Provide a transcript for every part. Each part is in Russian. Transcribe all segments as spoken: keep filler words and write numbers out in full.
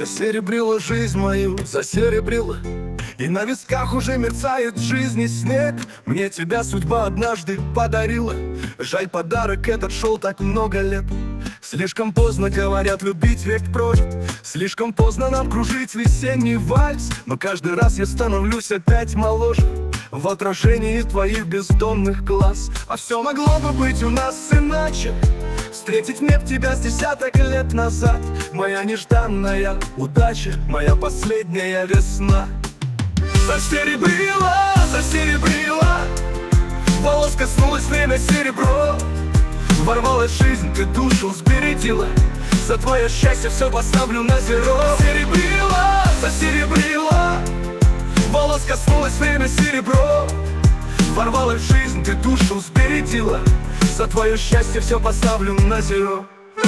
Засеребрила жизнь мою, засеребрила, и на висках уже мерцает жизни снег. Мне тебя судьба однажды подарила. Жаль, подарок этот шел так много лет. Слишком поздно, говорят, любить век прочь. Слишком поздно нам кружить весенний вальс. Но каждый раз я становлюсь опять моложе в отражении твоих бездонных глаз. А все могло бы быть у нас иначе. Встретить мне б тебя с десяток лет назад. Моя нежданная удача, моя последняя весна. Засеребрила, засеребрила, волос коснулось время серебро. Ворвалась жизнь, ты душу сбередила. За твое счастье все поставлю на зеро. Засеребрила, засеребрила, волос коснулось время серебро. Ворвалась жизнь, ты душу сбередила. За твое счастье все поставлю на зеро.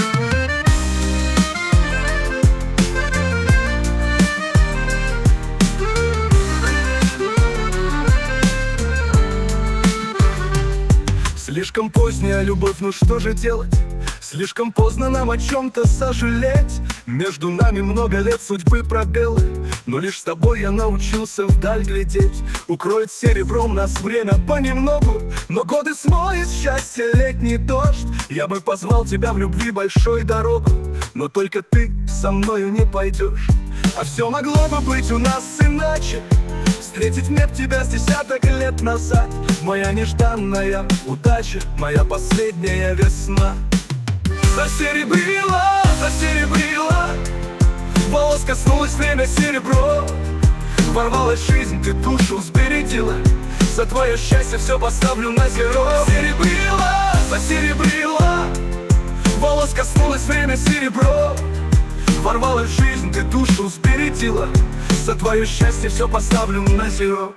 Слишком поздняя любовь, ну что же делать? Слишком поздно нам о чем-то сожалеть. Между нами много лет судьбы пробелы, но лишь с тобой я научился вдаль глядеть. Укроет серебром нас время понемногу, но годы смоет счастье летний дождь. Я бы позвал тебя в любви большой дорогу, но только ты со мною не пойдешь. А все могло бы быть у нас иначе. Встретить мне б тебя с десяток лет назад. Моя нежданная удача, моя последняя весна. Засеребрила, засеребрила, волос коснулось время серебро. Ворвалась жизнь, ты душу сбередила. За твое счастье все поставлю на зеро. Засеребрила, засеребрила, волос коснулось время серебро. Ворвалась жизнь, ты душу сбередила. За твое счастье все поставлю на зеро.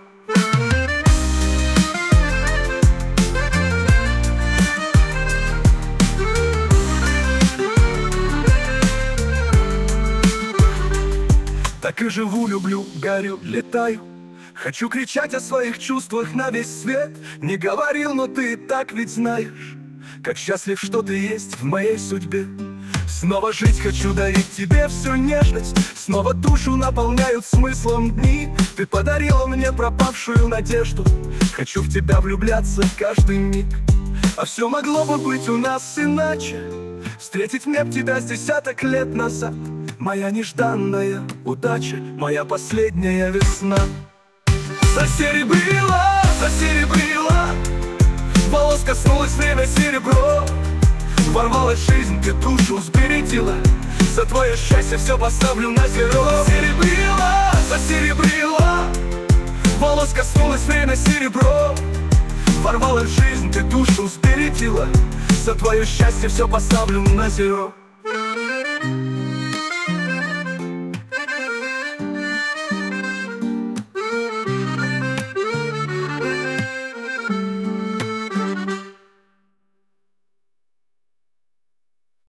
Так и живу, люблю, горю, летаю. Хочу кричать о своих чувствах на весь свет. Не говорил, но ты и так ведь знаешь, как счастлив, что ты есть в моей судьбе. Снова жить хочу, дарить тебе всю нежность. Снова душу наполняют смыслом дни. Ты подарила мне пропавшую надежду. Хочу в тебя влюбляться каждый миг. А все могло бы быть у нас иначе. Встретить мне б тебя с десяток лет назад. Моя нежданная удача, моя последняя весна. Засеребрила, засеребрила, волос коснулось время серебро. Ворвалась жизнь, ты душу сбередила. За твое счастье все поставлю на зеро. Засеребрила, засеребрила, волос коснулось время серебро. Ворвалась жизнь, ты душу сбередила. За твое счастье все поставлю на зеро.